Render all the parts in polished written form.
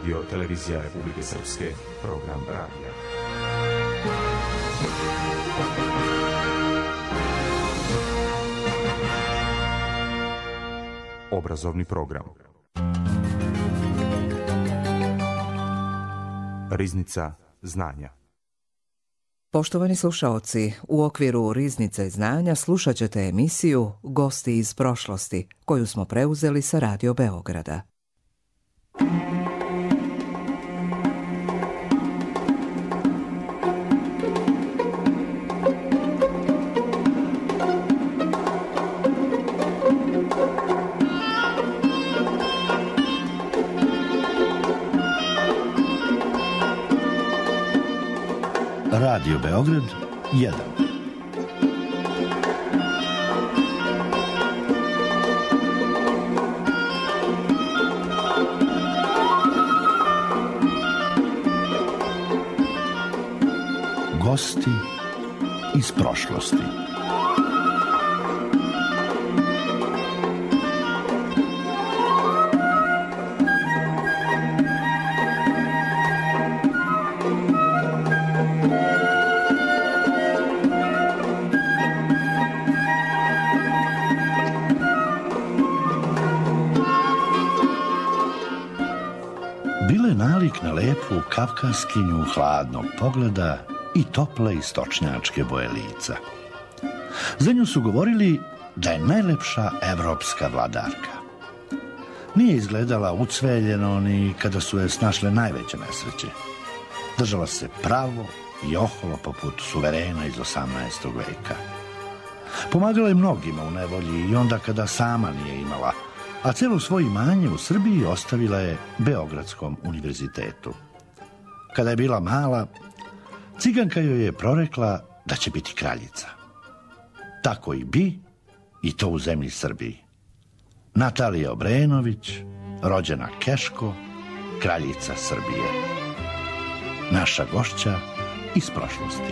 Radio Televizija Republike Srpske, program radija. Obrazovni program. Riznica znanja. Poštovani slušaoci, u okviru Riznice znanja slušat ćete emisiju Gosti iz prošlosti, koju smo preuzeli sa Radio Beograda. Radio Beograd 1. Gosti iz prošlosti. Na lepu kavkaskinju hladnog pogleda i tople istočnjačke boje lica. Za nju su govorili da je najlepša evropska vladarka. Nije izgledala ucveljeno ni kada su je snašle najveće nesreće. Držala se pravo i oholo poput suverena iz 18. veka. Pomagala je mnogima u nevolji i onda kada sama nije imala, a celo svoje imanje u Srbiji ostavila je Beogradskom univerzitetu. Kada je bila mala, ciganka joj je prorekla da će biti kraljica. Tako i bi, i to u zemlji Srbiji. Natalija Obrenović, rođena Keško, kraljica Srbije. Naša gošća iz prošlosti.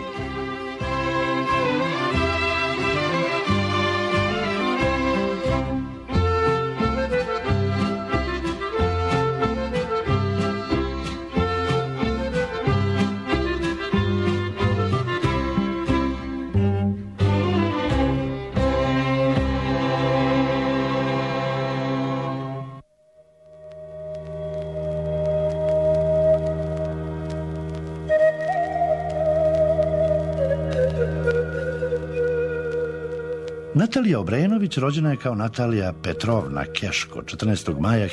Natalija Obrenović rođena je kao Natalija Petrovna Keško 14. maja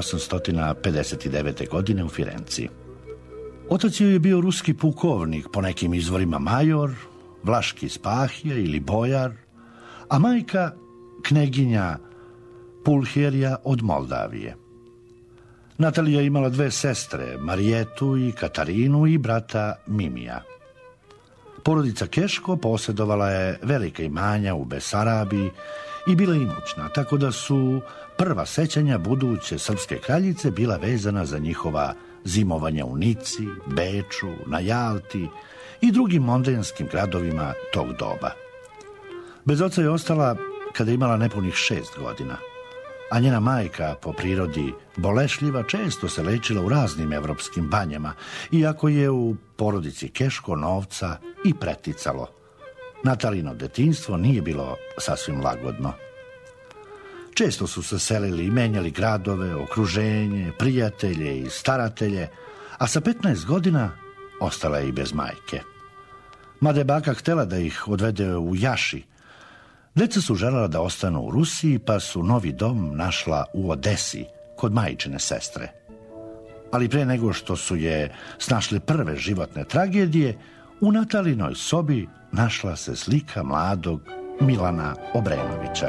1859. godine u Firenci. Otac joj je bio ruski pukovnik, po nekim izvorima major, vlaški spahija ili bojar, a majka kneginja Pulherija od Moldavije. Natalija je imala dve sestre, Marijetu i Katarinu, i brata Mimija. Porodica Keško posjedovala je velika imanja u Besarabiji i bila imućna, tako da su prva sećanja buduće srpske kraljice bila vezana za njihova zimovanja u Nici, Beču, na Jalti i drugim mondenskim gradovima tog doba. Bez oca je ostala kada je imala nepunih 6 godina, a njena majka, po prirodi bolešljiva, često se lečila u raznim evropskim banjama, iako je u porodici Keško novca i preticalo. Natalino detinjstvo nije bilo sasvim lagodno. Često su se selili i menjali gradove, okruženje, prijatelje i staratelje, a sa 15 godina ostala je i bez majke. Mada je baka htela da ih odvede u Jaši, deca su želela da ostanu u Rusiji, pa su novi dom našla u Odesi, kod majčine sestre. Ali pre nego što su je snašle prve životne tragedije, u Natalinoj sobi našla se slika mladog Milana Obrenovića.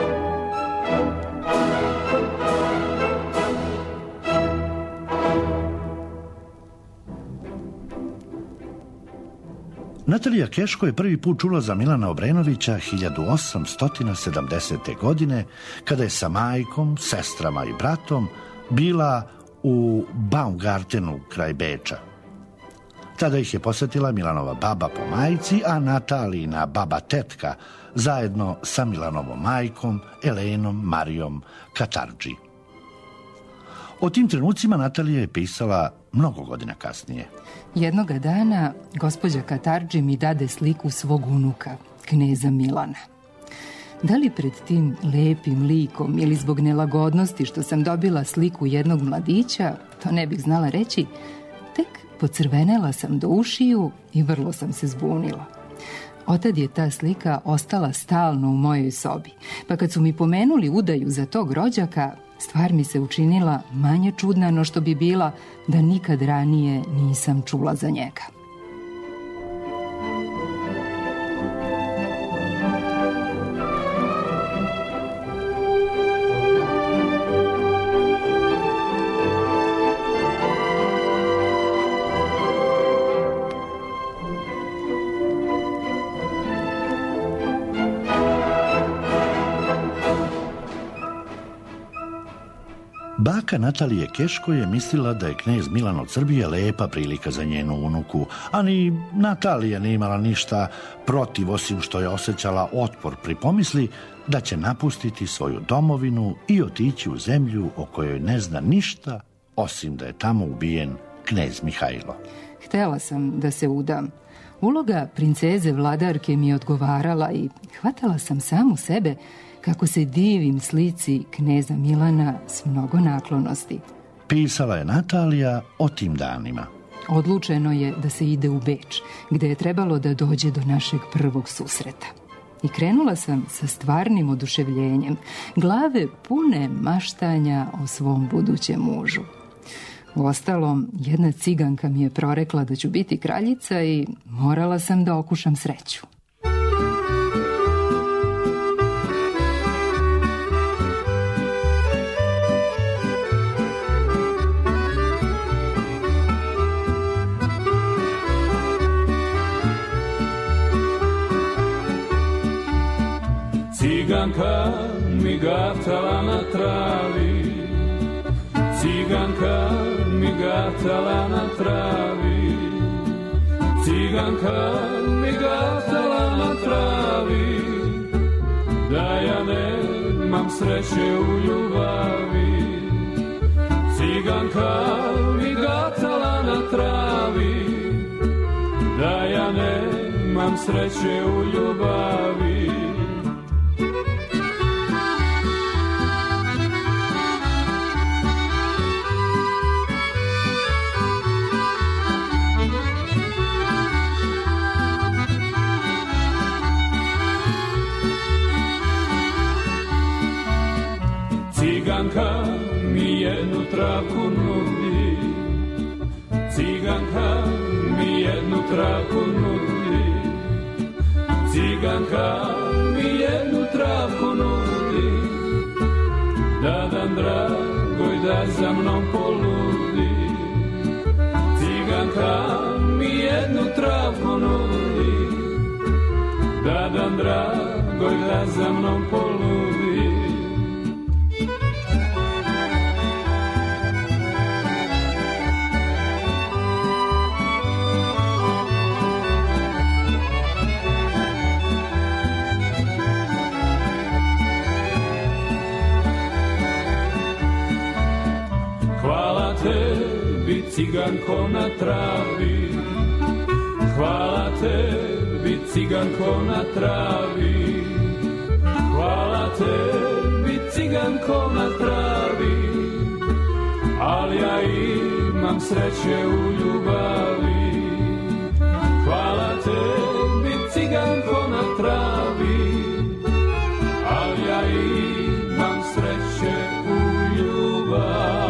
Natalija Keško je prvi put čula za Milana Obrenovića 1870. godine, kada je sa majkom, sestrama i bratom bila u Baumgartenu kraj Beča. Tada ih je posjetila Milanova baba po majci, a Natalijina baba tetka zajedno sa Milanovom majkom Elenom Marijom Katardži. O tim trenucima Natalija je pisala mnogo godina kasnije. Jednoga dana gospođa Katarđi mi dade sliku svog unuka, kneza Milana. Da li pred tim lepim likom ili zbog nelagodnosti što sam dobila sliku jednog mladića, to ne bih znala reći, tek pocrvenela sam do ušiju i vrlo sam se zbunila. Otad je ta slika ostala stalno u mojoj sobi, pa kad su mi pomenuli udaju za tog rođaka, stvar mi se učinila manje čudna no što bi bila da nikad ranije nisam čula za njega. Baka Natalije Keško je mislila da je knez Milan od Srbije lepa prilika za njenu unuku, a ni Natalija nije imala ništa protiv, osim što je osjećala otpor pri pomisli da će napustiti svoju domovinu i otići u zemlju o kojoj ne zna ništa, osim da je tamo ubijen knez Mihajlo. Htela sam da se udam. Uloga princeze vladarke mi je odgovarala i hvatala sam samu sebe kako se divim slici kneza Milana s mnogo naklonosti. Pisala je Natalija o tim danima. Odlučeno je da se ide u Beč, gde je trebalo da dođe do našeg prvog susreta. I krenula sam sa stvarnim oduševljenjem, glave pune maštanja o svom budućem mužu. Uostalom, jedna ciganka mi je prorekla da ću biti kraljica i morala sam da okušam sreću. Ciganka mi gatala na travi, ciganka mi gatala na travi, ciganka mi gatala na travi, da ja nemam sreće u ljubavi. Ciganka mi gatala na travi, da ja nemam sreće u ljubavi. Ciganka mi jednu travku nudi, ciganka mi jednu travku nudi, ciganka mi jednu travku nudi, da dan dragoj da za mnom poludi. Ciganka mi jednu travku nudi, da dan dragoj da za mnom poludi. Ciganko na travi, hvala tebi ciganko na travi, hvala tebi ciganko na travi, ali ja imam sreće u ljubavi. Hvala tebi ciganko na travi, ali ja imam sreće u ljubavi.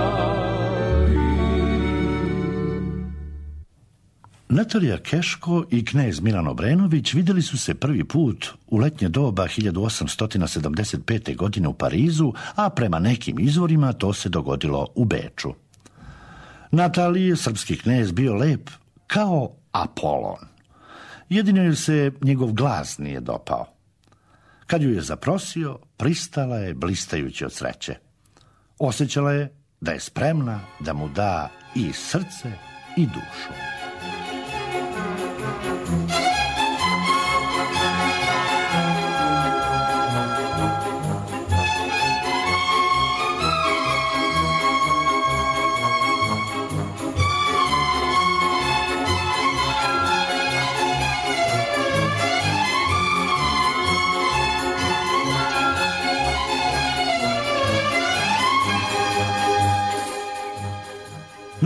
Natalija Keško i knez Milan Obrenović vidjeli su se prvi put u letnje doba 1875. godine u Parizu, a prema nekim izvorima to se dogodilo u Beču. Nataliji je srpski knez bio lep kao Apolon. Jedino joj se njegov glas nije dopao. Kad ju je zaprosio, pristala je blistajući od sreće. Osjećala je da je spremna da mu da i srce i dušu.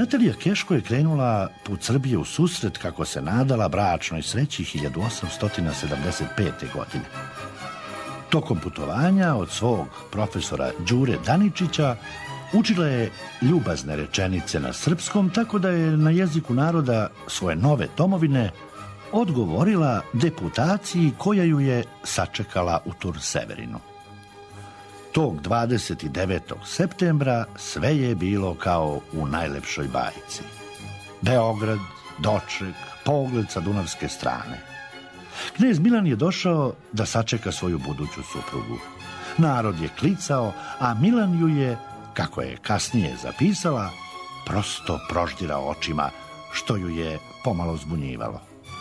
Natalija Keško je krenula put Srbije u susret, kako se nadala, bračnoj sreći 1875. godine. Tokom putovanja od svog profesora Đure Daničića učila je ljubazne rečenice na srpskom, tako da je na jeziku naroda svoje nove domovine odgovorila deputaciji koja ju je sačekala u Tur Severinu. Tog 29. septembra sve je bilo kao u najlepšoj bajci. Beograd, doček, pogled sa dunavske strane. Knez Milan je došao da sačeka svoju buduću suprugu. Narod je klicao, a Milan ju je, kako je kasnije zapisala, prosto proždirao očima, što ju je pomalo zbunjivalo.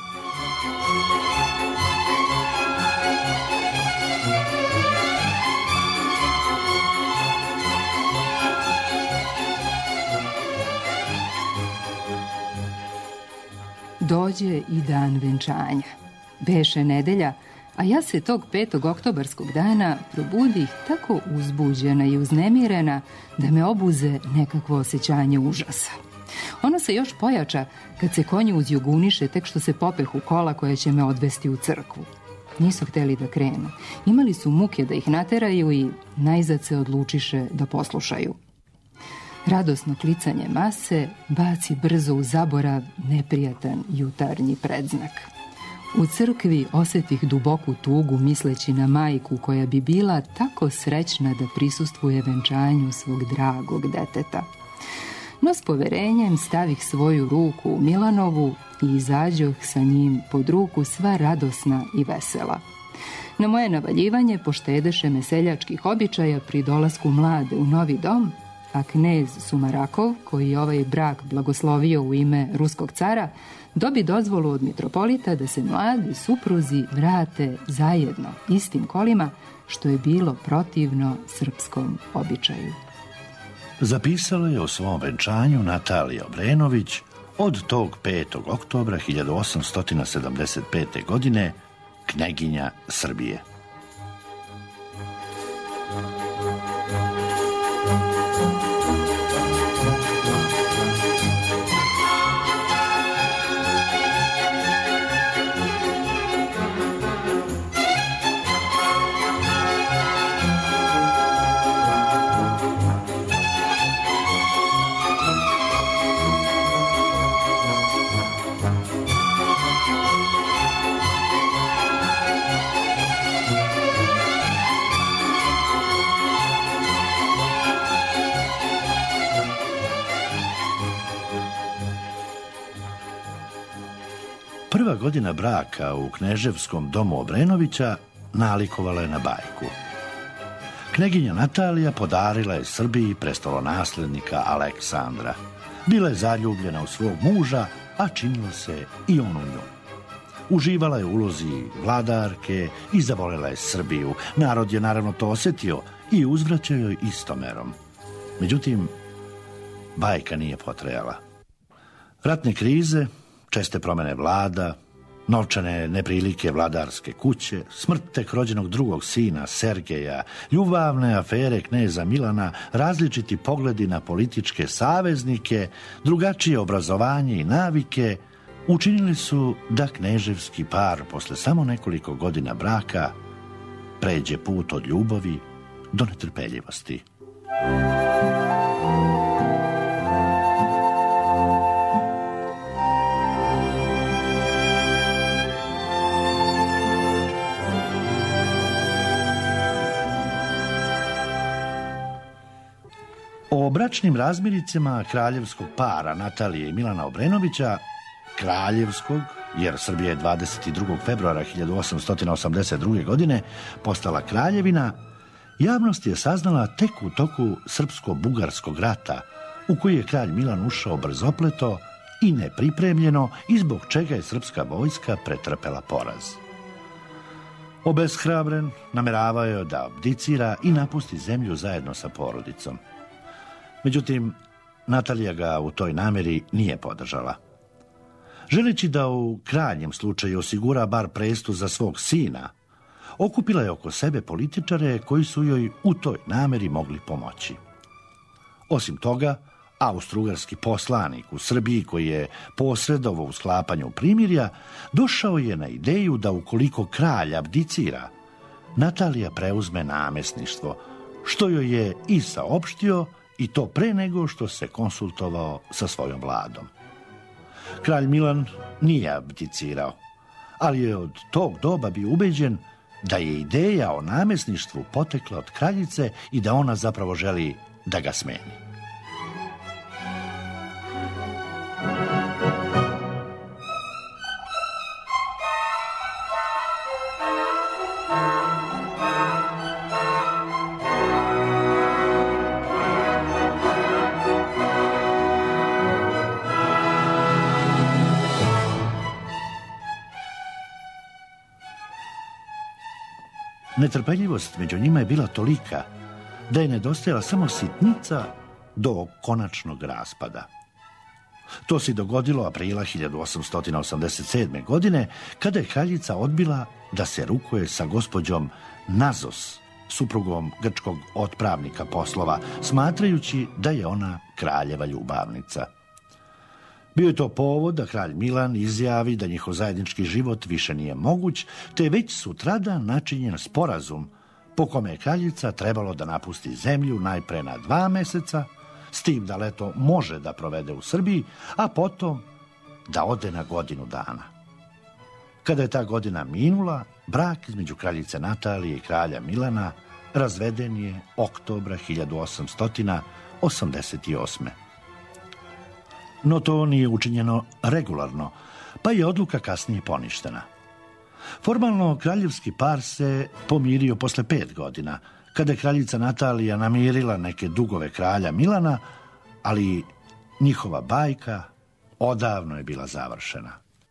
Dođe i dan venčanja. Beše nedelja, a ja se tog 5. oktobarskog dana probudih tako uzbuđena i uznemirena da me obuze nekakvo osjećanje užasa. Ono se još pojača kad se konji uzjuguniše tek što se popehu kola koje će me odvesti u crkvu. Nisu hteli da krenu. Imali su muke da ih nateraju i najzad se odlučiše da poslušaju. Radosno klicanje mase baci brzo u zaborav neprijatan jutarnji predznak. U crkvi osjetih duboku tugu misleći na majku koja bi bila tako srećna da prisustvuje venčanju svog dragog deteta. No s poverenjem stavih svoju ruku u Milanovu i izađoh sa njim pod ruku sva radosna i vesela. Na moje navaljivanje poštedeše me seljačkih običaja pri dolasku mlade u novi dom, a knez Sumarakov, koji je ovaj brak blagoslovio u ime ruskog cara, dobi dozvolu od mitropolita da se mladi supruzi vrate zajedno istim kolima, što je bilo protivno srpskom običaju. Zapisala je o svom venčanju Natalija Obrenović od tog 5. oktobra 1875. godine, kneginja Srbije. Prva godina braka u kneževskom domu Obrenovića nalikovala je na bajku. Kneginja Natalija podarila je Srbiji prestolonaslednika Aleksandra. Bila je zaljubljena u svog muža, a činilo se i on u nju. Uživala je u ulozi vladarke i zavolela je Srbiju. Narod je naravno to osjetio i uzvraćao joj istomerom. Međutim, bajka nije potrajala. Ratne krize, česte promene vlada, novčane neprilike vladarske kuće, smrt tek rođenog drugog sina Sergeja, ljubavne afere kneza Milana, različiti pogledi na političke saveznike, drugačije obrazovanje i navike učinili su da kneževski par posle samo nekoliko godina braka pređe put od ljubavi do netrpeljivosti. O bračnim razmiricama kraljevskog para Natalije i Milana Obrenovića, kraljevskog, jer Srbija je 22. februara 1882. godine postala kraljevina, javnost je saznala tek u toku srpsko-bugarskog rata, u koji je kralj Milan ušao brzopleto i nepripremljeno i zbog čega je srpska vojska pretrpela poraz. Obeshrabren, nameravao je da abdicira i napusti zemlju zajedno sa porodicom. Međutim, Natalija ga u toj nameri nije podržala. Želeći da u krajnjem slučaju osigura bar prestu za svog sina, okupila je oko sebe političare koji su joj u toj nameri mogli pomoći. Osim toga, Austro-ugarski poslanik u Srbiji koji je posredovao u sklapanju primirja, došao je na ideju da ukoliko kralj abdicira, Natalija preuzme namesništvo, što joj je i saopštio, i to pre nego što se konsultovao sa svojom vladom. Kralj Milan nije abdicirao, ali je od tog doba bio ubeđen da je ideja o namesništvu potekla od kraljice i da ona zapravo želi da ga smeni. Netrpeljivost među njima je bila tolika da je nedostajala samo sitnica do konačnog raspada. To se dogodilo aprila 1887. godine, kada je kraljica odbila da se rukuje sa gospođom Nazos, suprugom grčkog otpravnika poslova, smatrajući da je ona kraljeva ljubavnica. Bio je to povod da kralj Milan izjavi da njihov zajednički život više nije moguć, te je već sutradan načinjen sporazum po kome je kraljica trebalo da napusti zemlju najpre na 2 meseca, s tim da leto može da provede u Srbiji, a potom da ode na godinu dana. Kada je ta godina minula, brak između kraljice Natalije i kralja Milana razveden je oktobra 1888. No to nije učinjeno regularno, pa je odluka kasnije poništena. Formalno kraljevski par se pomirio posle 5 godina, kada je kraljica Natalija namirila neke dugove kralja Milana, ali njihova bajka odavno je bila završena.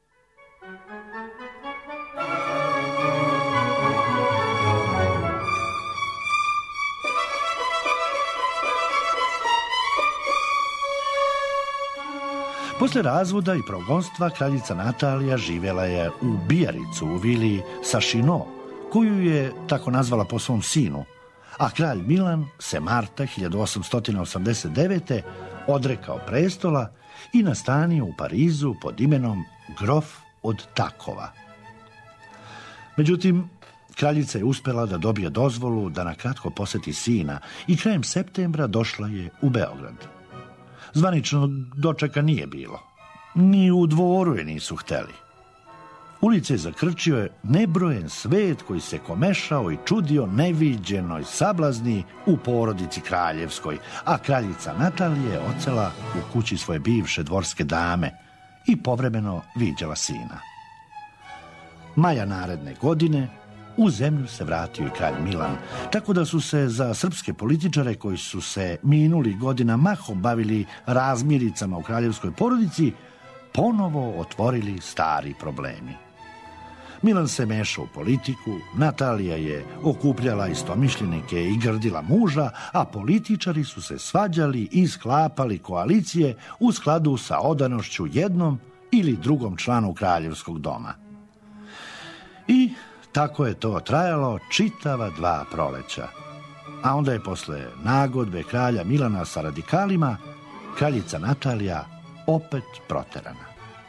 Posle razvoda i progonstva kraljica Natalija živjela je u Bijaricu, u vili Sašino, koju je tako nazvala po svom sinu, a kralj Milan se marta 1889. odrekao prestola i nastanio u Parizu pod imenom grof od Takova. Međutim, kraljica je uspjela da dobije dozvolu da na kratko poseti sina i krajem septembra došla je u Beograd. Zvaničnog dočeka nije bilo. Ni u dvoru je nisu hteli. Ulice zakrčio je nebrojen svet koji se komešao i čudio neviđenoj sablazni u porodici kraljevskoj, a kraljica Natalija je ocela u kući svoje bivše dvorske dame i povremeno viđala sina. Maja naredne godine u zemlju se vratio i kralj Milan, tako da su se za srpske političare koji su se minuli godina mahom bavili razmiricama u kraljevskoj porodici, ponovo otvorili stari problemi. Milan se mešao u politiku, Natalija je okupljala istomišljenike i grdila muža, a političari su se svađali i sklapali koalicije u skladu sa odanošću jednom ili drugom članu kraljevskog doma. I tako je to trajalo čitava 2 proleća. A onda je posle nagodbe kralja Milana sa radikalima, kraljica Natalija opet proterana.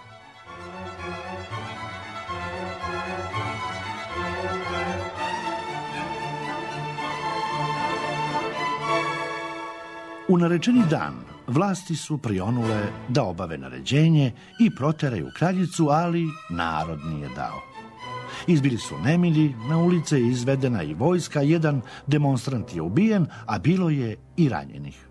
U narečeni dan vlasti su prionule da obave naređenje i proteraju kraljicu, ali narod nije dao. Izbili su nemilji, na ulice je izvedena i vojska, jedan demonstrant je ubijen, a bilo je i ranjenih.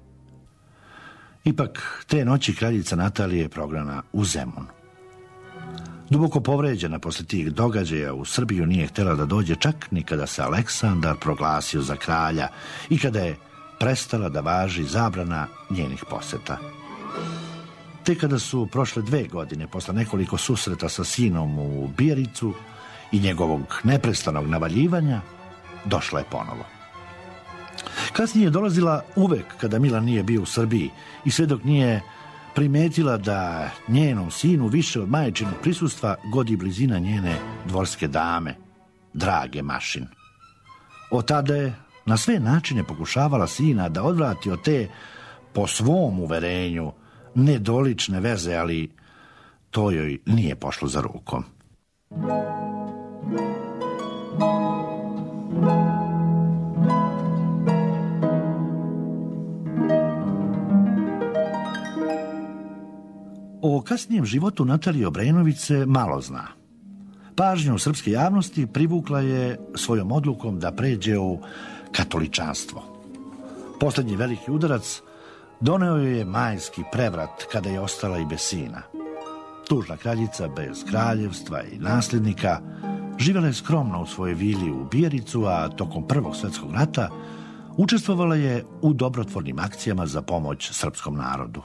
Ipak, te noći kraljica Natalija je prognana u Zemun. Duboko povređena posle tih događaja u Srbiju nije htjela da dođe čak ni kada se Aleksandar proglasio za kralja i kada je prestala da važi zabrana njenih poseta. Te kada su prošle 2 godine posle nekoliko susreta sa sinom u Bijaricu i njegovog neprestanog navaljivanja, došla je ponovo. Kasnije je dolazila uvek kada Milan nije bio u Srbiji i sve dok nije primetila da njenom sinu više od majčinog prisustva godi blizina njene dvorske dame, Drage Mašin. Od tada je na sve načine pokušavala sina da odvrati od te po svom uverenju nedolične veze, ali to joj nije pošlo za rukom. O kasnijem životu Natalije Obrenović se malo zna. Pažnju srpske javnosti privukla je svojom odlukom da pređe u katoličanstvo. Posljednji veliki udarac doneo je majski prevrat kada je ostala i bez sina. Tužna kraljica bez kraljevstva i nasljednika živjela je skromno u svojoj vili u Bijericu, a tokom Prvog svjetskog rata učestvovala je u dobrotvornim akcijama za pomoć srpskom narodu.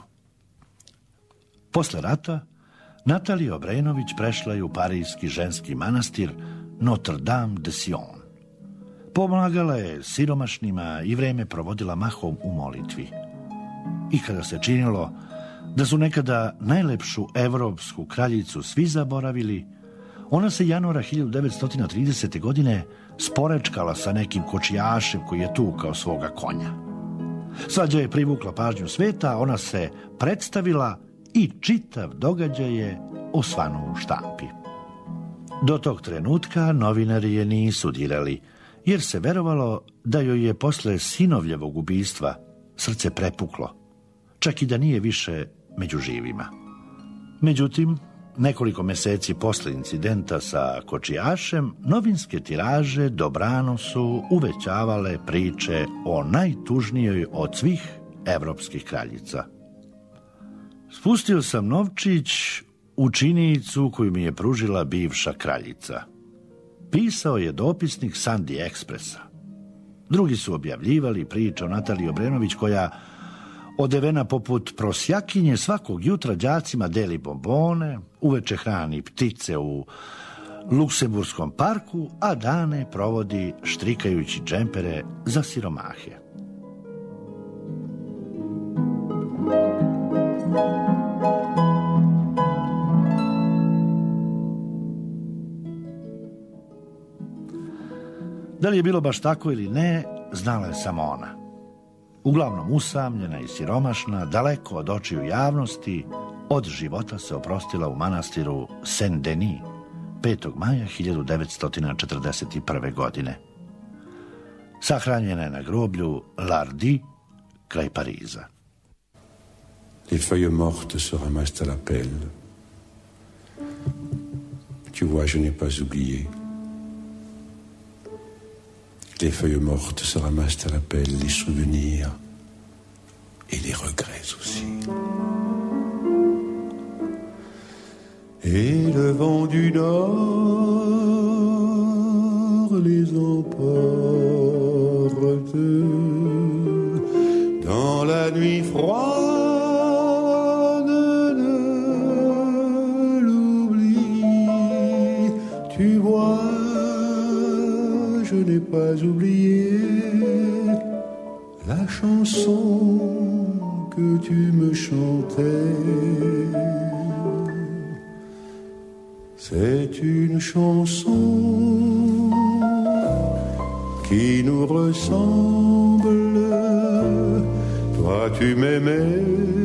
Posle rata Natalija Obrenović prešla je u parijski ženski manastir Notre Dame de Sion. Pomagala je siromašnima i vreme provodila mahom u molitvi. I kada se činilo da su nekada najlepšu evropsku kraljicu svi zaboravili, ona se januara 1930. godine sporečkala sa nekim kočijašem koji je tukao svoga konja. Svađa je privukla pažnju sveta, ona se predstavila i čitav događaj je osvanuo u štampi. Do tog trenutka novinari je nisu dirali, jer se verovalo da joj je posle sinovljevog ubistva srce prepuklo, čak i da nije više među živima. Međutim, nekoliko meseci posle incidenta sa kočijašem, novinske tiraže dobrano su uvećavale priče o najtužnijoj od svih evropskih kraljica. Spustio sam novčić u činjenicu koju mi je pružila bivša kraljica. Pisao je dopisnik Sunday Expressa. Drugi su objavljivali priče o Nataliji Obrenović koja, odevena poput prosjakinje, svakog jutra đacima deli bombone, uveče hrani ptice u Luksemburskom parku, a dane provodi štrikajući džempere za siromahe. Da li je bilo baš tako ili ne, znala je samo ona. Uglavnom usamljena i siromašna, daleko od očiju javnosti, od života se oprostila u manastiru Saint-Denis 5. maja 1941. godine. Sahranjena je na groblju Lardy kraj Pariza. Les feuilles mortes se ramassent à la pelle. Tu vois, je n'ai pas oublié. Les feuilles mortes se ramassent à la pelle, les souvenirs et les regrets aussi. Et le vent du nord les emporte dans la nuit froide de l'oubli. Tu vois, je n'ai pas oublié la chanson que tu me chantais. C'est une chanson qui nous ressemble. Toi tu m'aimais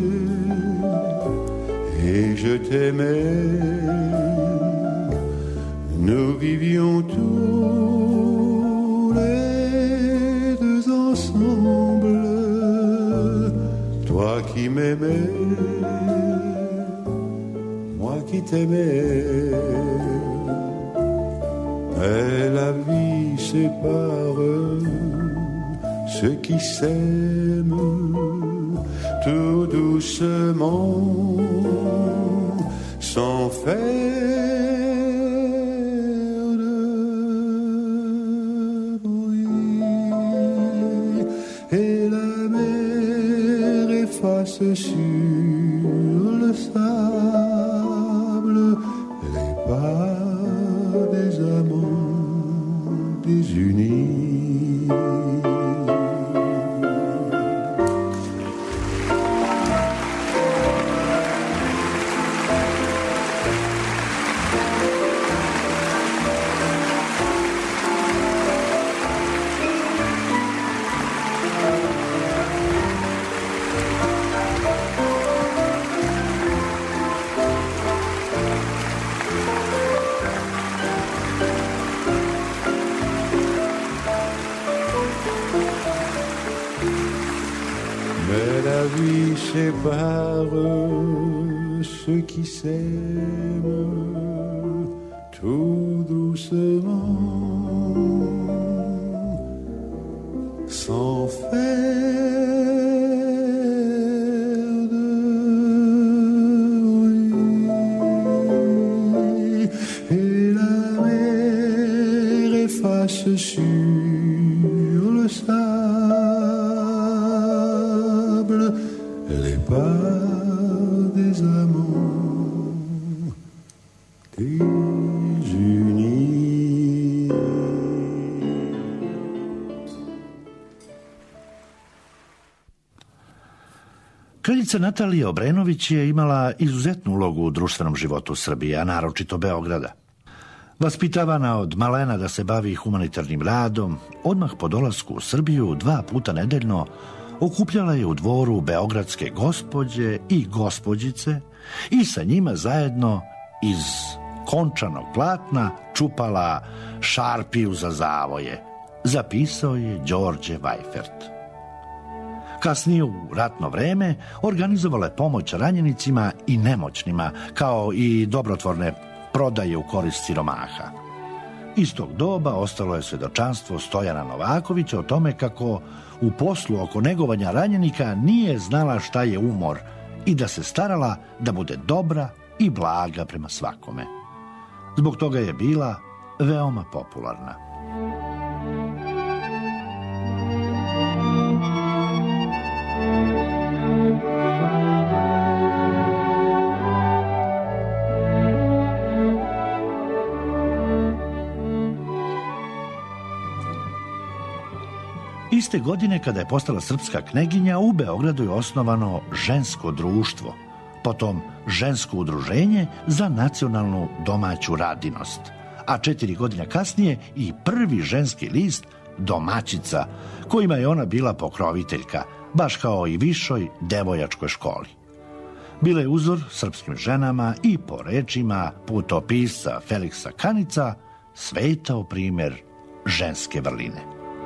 et je t'aimais. Nous vivions tous les deux ensemble. Toi qui m'aimais, moi qui t'aimais. Mais la vie sépare ceux qui s'aiment tout doucement, sans faire de bruit. Et la mer efface sur le sable les pas des amants désunis. vie sépare ceux qui s'aiment tout doucement, sans faire de bruit, et la mer efface sur le sable les pas des amants désunis. Kraljica Natalija Obrenović je imala izuzetnu ulogu u društvenom životu Srbije, a naročito Beograda. Vaspitavana od malena da se bavi humanitarnim radom, odmah po dolasku u Srbiju 2 puta nedeljno okupljala je u dvoru beogradske gospođe i gospođice i sa njima zajedno iz končanog platna čupala šarpiju za zavoje, zapisao je Đorđe Vajfert. Kasnije u ratno vreme organizovala je pomoć ranjenicima i nemoćnima, kao i dobrotvorne prodaje u korist siromaha. Iz tog doba ostalo je svjedočanstvo Stojana Novakovića o tome kako u poslu oko negovanja ranjenika nije znala šta je umor i da se starala da bude dobra i blaga prema svakome. Zbog toga je bila veoma popularna. Iste godine, kada je postala srpska kneginja, u Beogradu je osnovano žensko društvo, potom žensko udruženje za nacionalnu domaću radinost, a 4 godine kasnije i prvi ženski list Domaćica, kojima je ona bila pokroviteljka, baš kao i višoj devojačkoj školi. Bila je uzor srpskim ženama i po rečima putopisca Feliksa Kanica svetao primjer ženske vrline.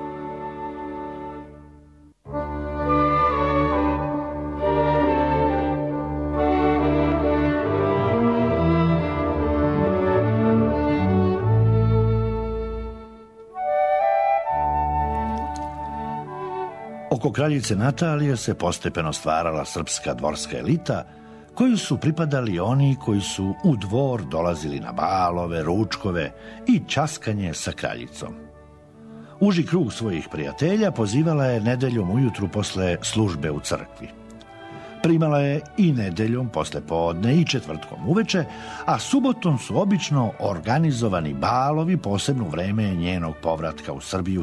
Oko kraljice Natalije se postepeno stvarala srpska dvorska elita, koju su pripadali oni koji su u dvor dolazili na balove, ručkove i ćaskanje sa kraljicom. Uži krug svojih prijatelja pozivala je nedeljom ujutru posle službe u crkvi. Primala je i nedeljom posle podne i četvrtkom uveče, a subotom su obično organizovani balovi, posebno u vreme njenog povratka u Srbiju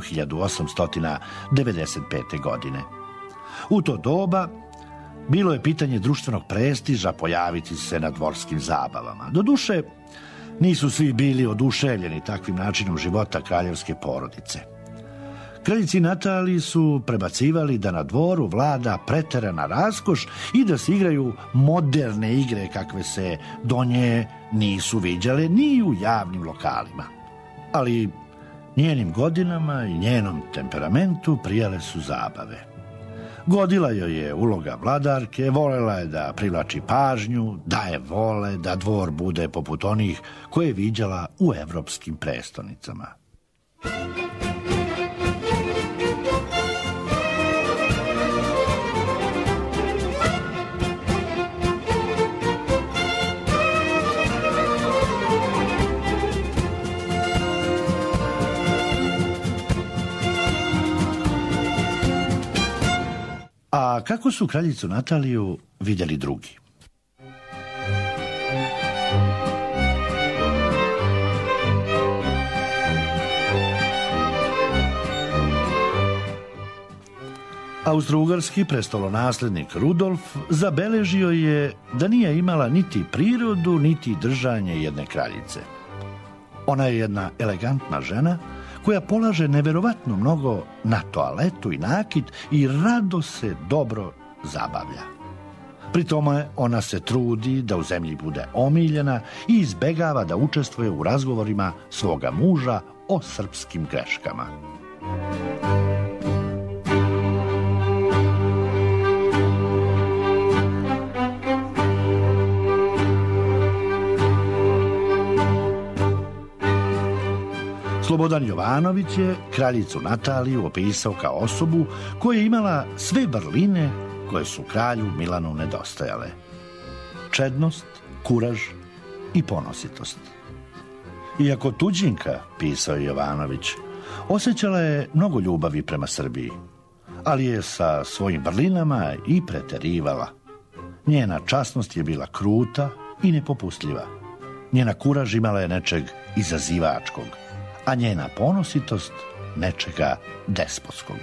1895. godine. U to doba bilo je pitanje društvenog prestiža pojaviti se na dvorskim zabavama. Doduše, nisu svi bili oduševljeni takvim načinom života kraljevske porodice. Kraljici Nataliji su prebacivali da na dvoru vlada preterana raskoš i da se igraju moderne igre kakve se do nje nisu viđale ni u javnim lokalima. Ali njenim godinama i njenom temperamentu prijale su zabave. Godila joj je uloga vladarke, volela je da privlači pažnju, da je vole da dvor bude poput onih koje je viđala u evropskim prestonicama. A kako su kraljicu Nataliju vidjeli drugi? Austrougarski prestolonaslednik Rudolf zabeležio je da nije imala niti prirodu, niti držanje jedne kraljice. Ona je jedna elegantna žena koja polaže neverovatno mnogo na toaletu i nakit i rado se dobro zabavlja. Pri tome ona se trudi da u zemlji bude omiljena i izbegava da učestvuje u razgovorima svoga muža o srpskim greškama. Slobodan Jovanović je kraljicu Nataliju opisao kao osobu koja je imala sve vrline koje su kralju Milanu nedostajale. Čednost, kuraž i ponositost. Iako tuđinka, pisao je Jovanović, osjećala je mnogo ljubavi prema Srbiji, ali je sa svojim vrlinama i preterivala. Njena časnost je bila kruta i nepopustljiva. Njena kuraž imala je nečeg izazivačkog, a njena ponositost nečega despotskog.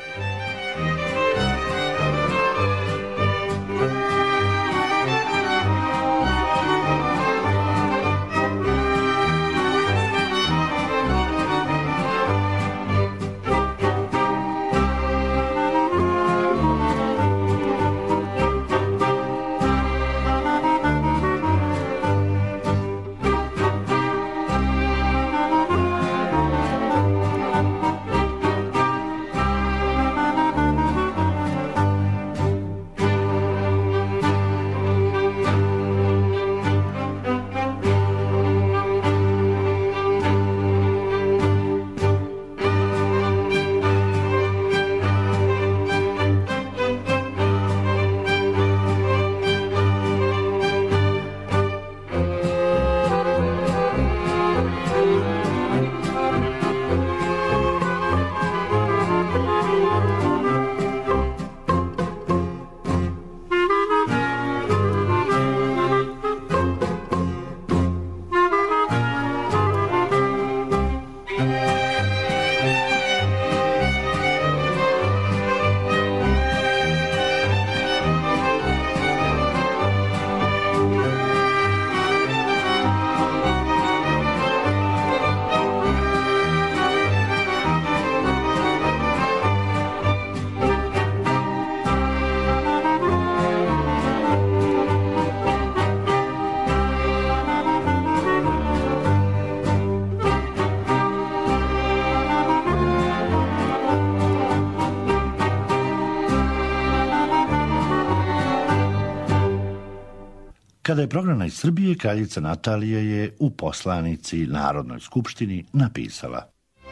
Kada je prognana iz Srbije, kraljica Natalija je u poslanici Narodnoj skupštini napisala: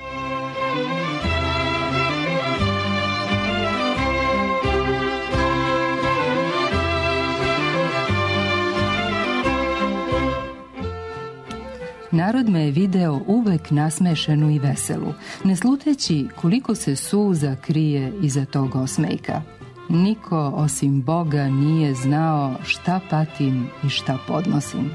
Narod me je video uvek nasmešenu i veselu, ne sluteći koliko se suza krije iza tog osmejka. Niko osim Boga nije znao šta patim i šta podnosim.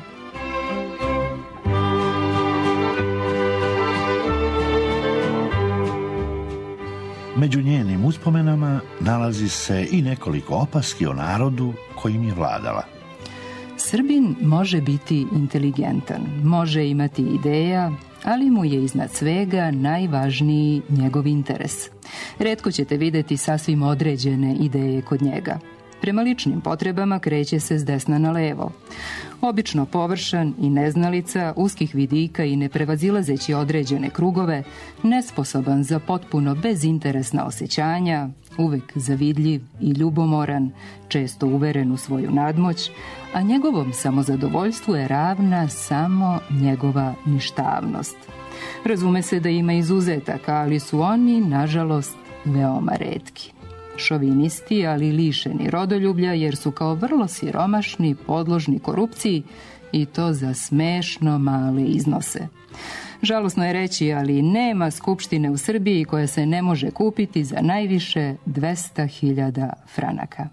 Među njenim uspomenama nalazi se i nekoliko opaski o narodu kojim je vladala. Srbin može biti inteligentan, može imati ideja, ali mu je iznad svega najvažniji njegov interes. Retko ćete vidjeti sasvim određene ideje kod njega. Prema ličnim potrebama kreće se s desna na levo. Obično površan i neznalica, uskih vidika i neprevazilazeći određene krugove, nesposoban za potpuno bezinteresna osjećanja, uvek zavidljiv i ljubomoran, često uveren u svoju nadmoć, a njegovom samozadovoljstvu je ravna samo njegova ništavnost. Razume se da ima izuzetaka, ali su oni, nažalost, veoma retki. Šovinisti, ali lišeni rodoljublja, jer su kao vrlo siromašni podložni korupciji i to za smešno male iznose. Žalosno je reći, ali nema skupštine u Srbiji koja se ne može kupiti za najviše 200.000 franaka.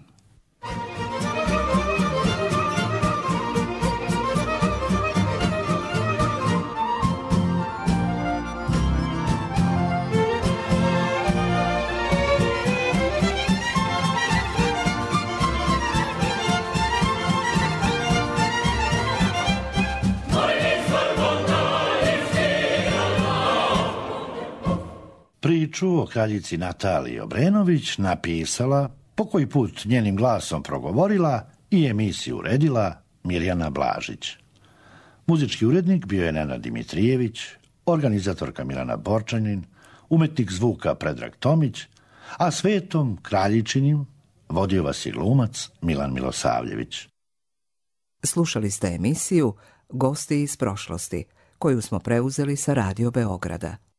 Priču o kraljici Nataliji Obrenović napisala, po koji put njenim glasom progovorila i emisiju uredila Mirjana Blažić. Muzički urednik bio je Nenad Dimitrijević, organizatorka Milana Borčanin, umetnik zvuka Predrag Tomić, a svetom kraljičinim vodio vas i glumac Milan Milosavljević. Slušali ste emisiju Gosti iz prošlosti, koju smo preuzeli sa Radio Beograda.